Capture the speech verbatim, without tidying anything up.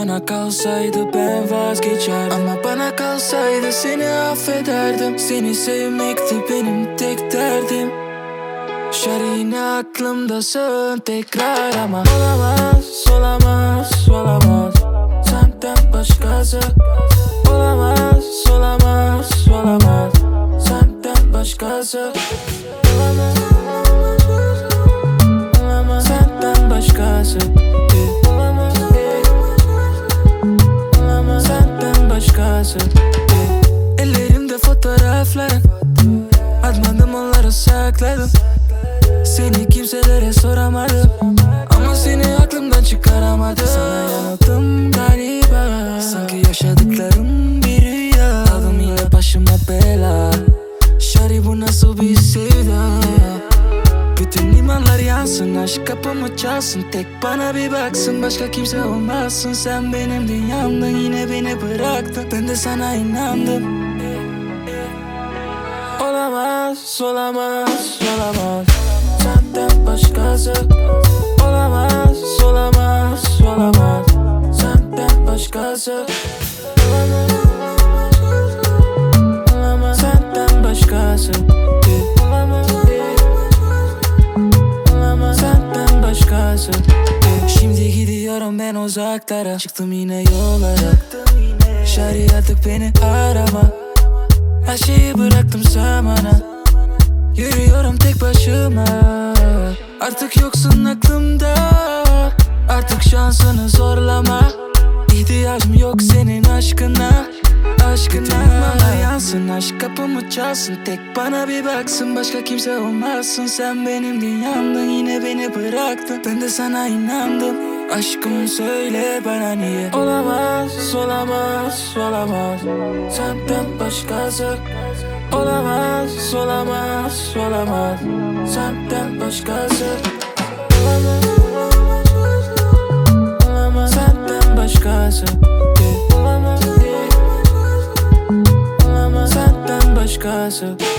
sana kalsaydı ben vazgeçerdim. Ama bana kalsaydı seni affederdim. Seni sevmekti benim tek derdim. Şer yine aklımdasın tekrar ama olamaz, olamaz, olamaz senden başkası. Olamaz, olamaz, olamaz senden başkası. Olamaz, olamaz senden başkası. Olamaz, olamaz senden başkası. Ellerimde fotoğrafların, atmadım onları sakladım. Seni kimselere soramadım ama seni aklımdan çıkaramadım. Sana yanıldım galiba, sanki yaşadıklarım bir rüya. Aldım yine başıma bela. Şari bu nasıl bir sevda? Bütün limanlar yansın, aşk kapımı çalsın. Tek bana bir baksın, başka kimse olmazsın. Sen benim dünyamdın, yine beni bıraktın. Ben de sana inandım. Olamaz, olamaz, olamaz senden başkası. Olamaz, olamaz, olamaz senden başkası. Olamaz, olamaz senden başkası. Olamaz, olamaz senden başkası. Şimdi gidiyorum ben uzaklara, çıktım yine yollara. Şari artık beni arama, her şeyi bıraktım zamana. Yürüyorum tek başıma, artık yoksun aklımda. Artık şansını zorlama, İhtiyacım yok senin aşkına. Aşkına bana yansın, aşk kapımı çalsın. Tek bana bir baksın, başka kimse olmazsın. Sen benim dünyamdın, yine beni bıraktın. Ben de sana inandım. Aşkım söyle bana niye? Olamaz, olamaz, olamaz senden başkası. Olamaz, olamaz, olamaz senden başkası. Olamaz, olamaz senden başkası. Olamaz, olamaz senden başkası.